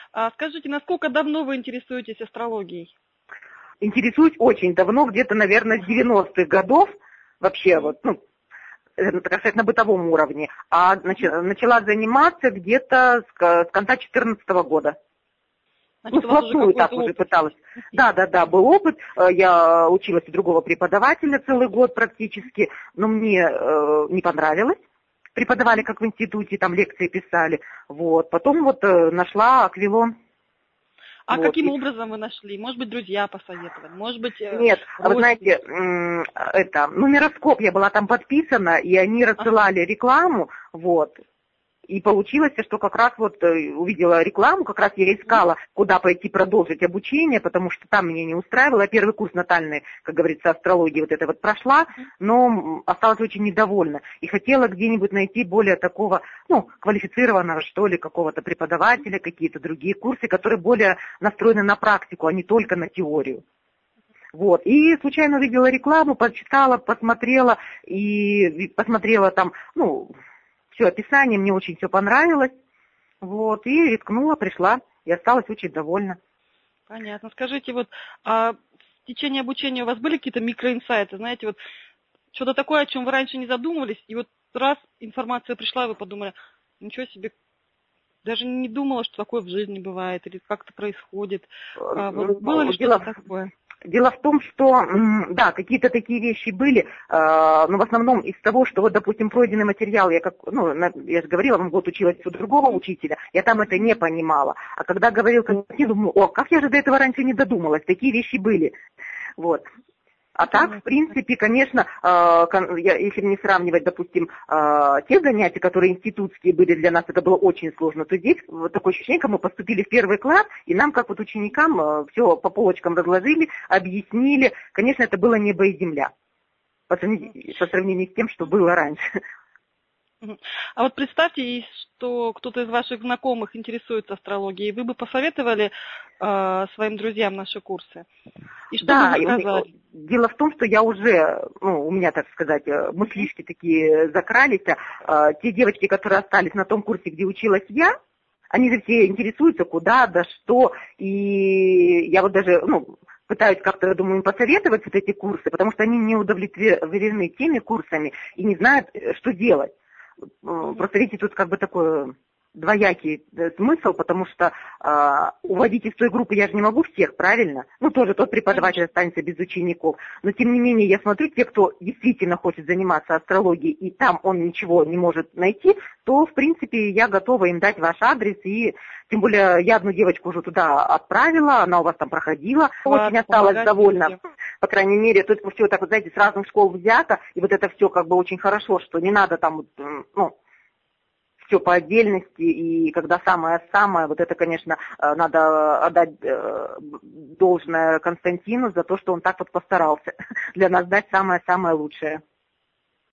Скажите, насколько давно вы интересуетесь астрологией? Интересуюсь очень давно, где-то, наверное, с 90-х годов, вообще, вот, ну, так сказать, на бытовом уровне. А начала заниматься где-то с конца 2014 года. Значит, Ну, вплотную так уже пыталась. Да, был опыт. Я училась у другого преподавателя целый год практически, но мне не понравилось. Преподавали как в институте, там лекции писали. Вот. Потом вот нашла Аквилон. А вот. Каким образом вы нашли? Может быть, друзья посоветовали? Может быть, нет, вы знаете, Нумероскоп, я была там подписана, и они рассылали рекламу, вот. И получилось, что как раз вот увидела рекламу, как раз я искала, куда пойти продолжить обучение, потому что там меня не устраивало. Я первый курс натальной, как говорится, астрологии вот это вот прошла, но осталась очень недовольна. И хотела где-нибудь найти более такого, квалифицированного, что ли, какого-то преподавателя, какие-то другие курсы, которые более настроены на практику, а не только на теорию. Вот. И случайно увидела рекламу, почитала, посмотрела там, все описание, мне очень все понравилось, вот, и рискнула, пришла, и осталась очень довольна. Понятно. Скажите, вот, в течение обучения у вас были какие-то микроинсайты, знаете, вот, что-то такое, о чем вы раньше не задумывались, и вот раз информация пришла, и вы подумали, ничего себе, даже не думала, что такое в жизни бывает, или как-то происходит. Вот, было ли что-то такое? Дело в том, что, да, какие-то такие вещи были, но в основном из того, что, вот, допустим, пройденный материал, я же говорила, год училась у другого учителя, я там это не понимала. А когда говорил, я думаю, как я же до этого раньше не додумалась, такие вещи были. Вот. А так, в принципе, конечно, если не сравнивать, допустим, те занятия, которые институтские были для нас, это было очень сложно, то здесь вот такое ощущение, как мы поступили в первый класс, и нам, как вот ученикам, все по полочкам разложили, объяснили. Конечно, это было небо и земля по сравнению с тем, что было раньше. А вот представьте, что кто-то из ваших знакомых интересуется астрологией, вы бы посоветовали своим друзьям наши курсы? И что бы вы сказали? Дело в том, что я уже, у меня, так сказать, мыслишки такие закрались. Те девочки, которые остались на том курсе, где училась я, они же все интересуются, куда, да что. И я вот даже, пытаюсь как-то, думаю, им посоветовать вот эти курсы, потому что они не удовлетворены теми курсами и не знают, что делать. Просто, видите, тут как бы такой двоякий смысл, потому что уводить из той группы я же не могу всех, правильно? Тоже тот преподаватель останется без учеников. Но, тем не менее, я смотрю, те, кто действительно хочет заниматься астрологией, и там он ничего не может найти, то, в принципе, я готова им дать ваш адрес. И, тем более, я одну девочку уже туда отправила, она у вас там проходила, очень осталась довольна. По крайней мере, тут все так, знаете, с разных школ взято, и вот это все как бы очень хорошо, что не надо там, все по отдельности, и когда самое-самое, вот это, конечно, надо отдать должное Константину за то, что он так вот постарался для нас дать самое-самое лучшее.